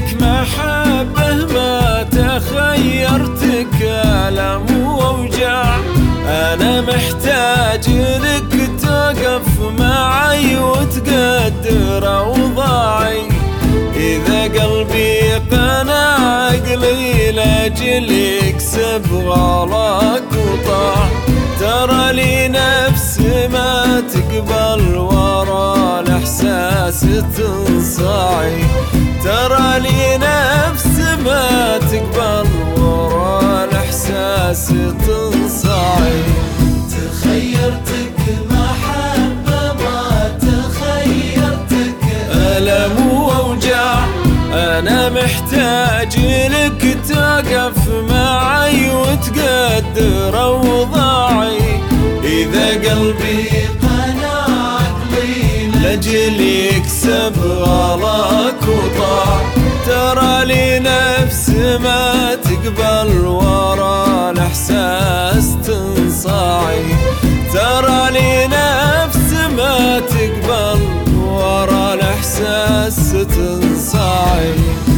لك محبة ما تخيرتك ألم ووجع. أنا محتاج لك توقف معي وتقدر أوضاعي. إذا قلبي قنع عقلي لأجل يكسب غلاك وطاع. ترى لي نفس ما تقبل ورا الإحساس تنصاعي. ترى لي نفس ما تقبل ورا الإحساس تنصاعي. تخيرتك محبة ما تخيرتك ألم ووجع. أنا محتاج لك توقف معي وتقدر أوضاعي. إذا قلبي قنع عقلي لأجل يكسب غلاك وطاع. ترى لي نفس ما تقبل ورا الإحساس تنصاعي. ترى لي نفس ما تقبل ورا الإحساس تنصاعي.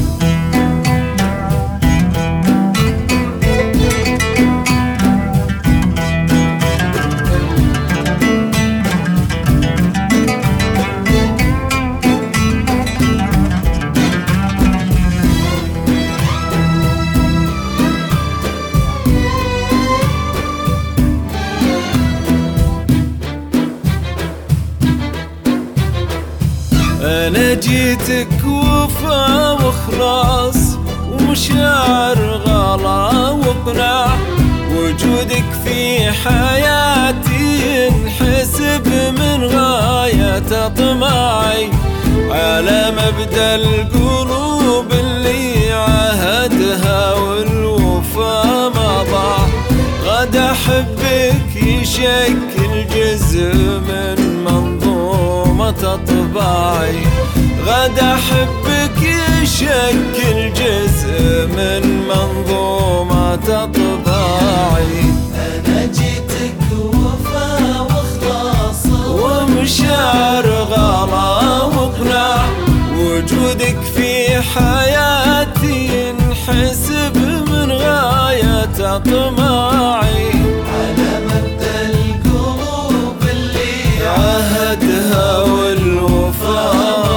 أنا جيتك وفا وخلاص ومشاعر غلا وقناع. وجودك في حياتي ينحسب من غاية طمعي. على مبدأ القلوب اللي عهدها والوفا ما ضاع. غدا أحبك يشكل جزء من منظومة طباعي. غدا أحبك يشكل جزء من منظومة طباعي. أنا جيتك وفا وخلاص ومشاعر غلا وقناع. وجودك في حياتي ينحسب من غاية طماعي. على مبدأ القلوب اللي عهدها والوفا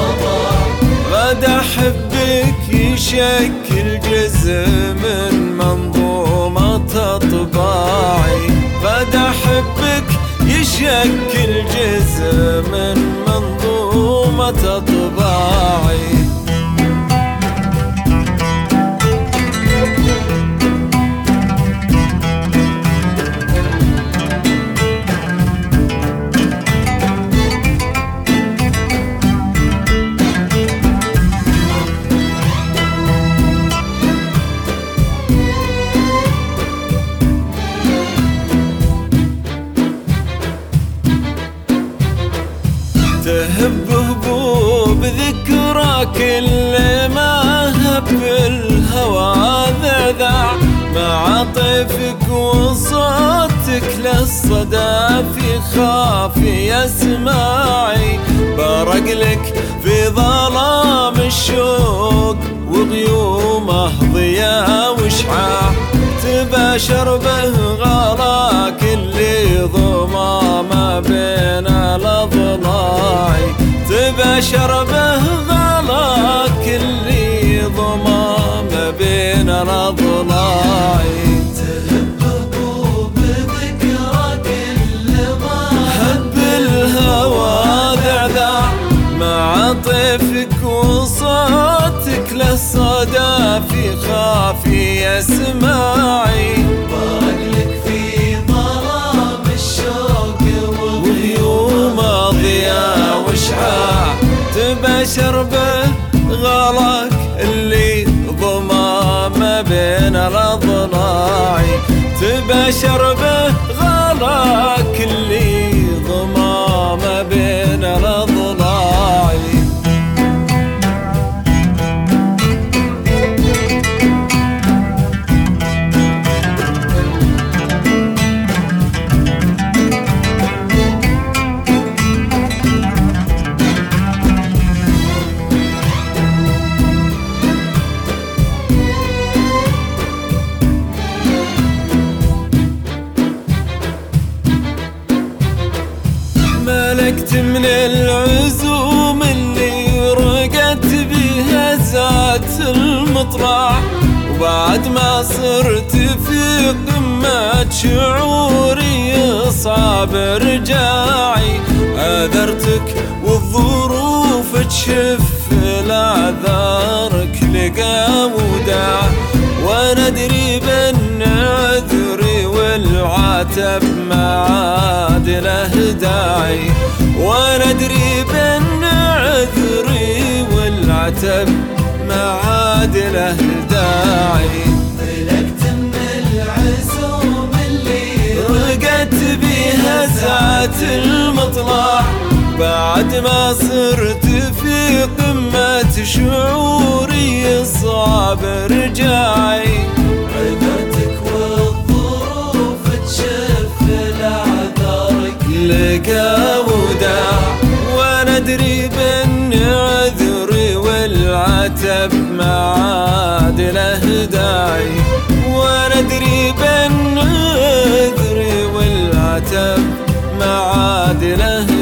غدا أحبك يشكل جزء من منظومة طباعي. غدا أحبك يشكل جزء من منظومة طباعي. تهب هبوب ذكرى كل ما هب الهوى ذعذع. مع طيفك وصوتك للصدى في خافي أسماعي. برق لك في ظلام الشوق وغيومه ضياء وشعاع. تباشر به غلاك اللي ضما ما بين الأضلاع. تباشر به غلاك اللي ضما ما بين الأضلاع. تهب هبوب ذكرى كل ما هب الهوى ذعذع. مع طيفك وصوتك للصدى في خافي أسماعي. برق لك في ظلام الشوق وغيوم ضياء وشعاع. تباشر به غلاك اللي ضما ما بين الأضلاع. تباشر به غلاك اللي ضما ما بين الأضلاع. من العزوم اللي رقت بها ذات المطلع، وبعد ما صرت في قمة شعوري صعب رجاعي. عذرتك والظروف تشف لعذارك لقى وداع، وانا ادري بان عذري والعتب ما عاد له داعي، وانا ادري بان عذري والعتب ما عاد له داعي. ملكت من العزوم اللي رقت بها ذات المطلع، بعد ما صرت في قمة شعوري صعب رجاعي. عذرتك والظروف تشف لعذارك لقى وداع، وانا ادري بان عذري والعتب ما عاد له داعي، وانا ادري بان عذري والعتب ما عاد له